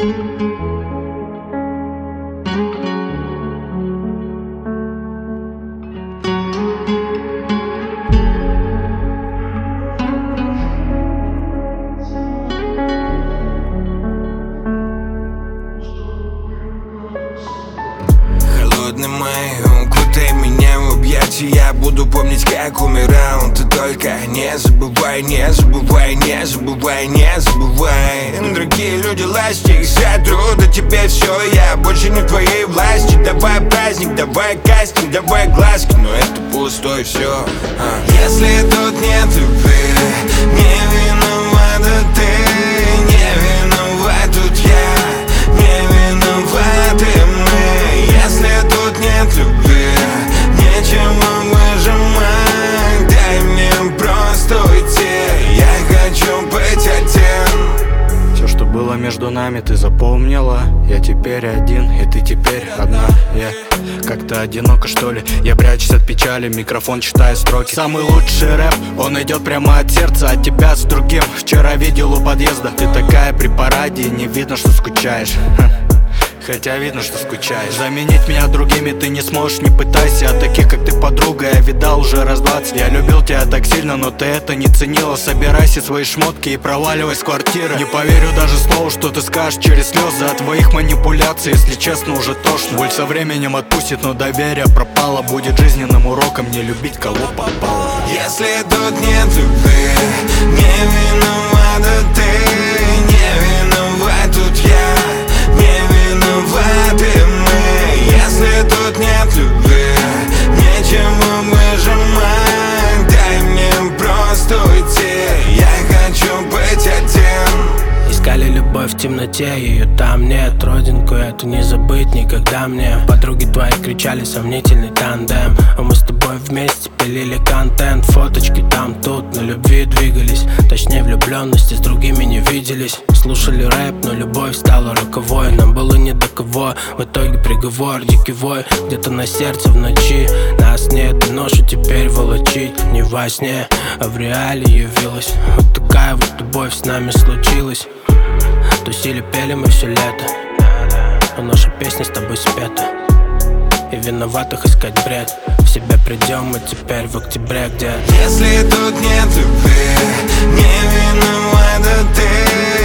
Холодный май, укутай меня в объятия. Я буду помнить, как умирал. Ты только не забывай, не забывай, не забывай, не забывай. Другие люди власти их сотрут, а теперь все, я больше не в твоей власти. Давай праздник, давай кастинг, давай глазки, но это пустой все. Если тут нет любви, не виновата ты, не виноват тут я, не виноваты мы. Если тут нет любви, нечего выжимать, дай мне просто уйти, я хочу быть один. Все, что было между нами, ты запомнила. Я теперь один, и ты теперь одна. Я как-то одиноко, что ли. Я прячусь от печали, микрофон читаю строки. Самый лучший рэп, он идет прямо от сердца. От тебя с другим вчера видел у подъезда. Ты такая при параде, и не видно, что скучаешь. Хотя видно, что скучаешь. Заменить меня другими ты не сможешь, не пытайся. А таких, как ты, подруга, я видал уже раз 20. Я любил тебя так сильно, но ты это не ценила. Собирайся свои шмотки и проваливай с квартиры. Не поверю даже слову, что ты скажешь через слезы. От твоих манипуляций, если честно, уже тошно. Боль со временем отпустит, но доверие пропало. Будет жизненным уроком не любить, кого попало. Если тут нет любви, не виновата ты, не виноват тут я, не виноваты мы. Если тут нет любви, нечего выжимать, дай мне просто уйти, я хочу быть один. Искали любовь в темноте, ее там нет. Родинку эту не забыть никогда мне. Подруги твои кричали сомнительный тандем, а мы с тобой вместе пилили контент. Фоточки там, тут, на любви двигались. Точнее влюбленности с другими не виделись. Слушали рэп, но любовь стала роковой. Нам было не до кого, в итоге приговор. Дикий вой, где-то на сердце в ночи. Нас нет, и ношу теперь волочить. Не во сне, а в реале явилась. Вот такая вот любовь с нами случилась. Тусили, пели мы все лето, но наша песня с тобой спета. И виноватых искать бред. В себя придем мы теперь в октябре, где если тут нет любви, не виновата ты,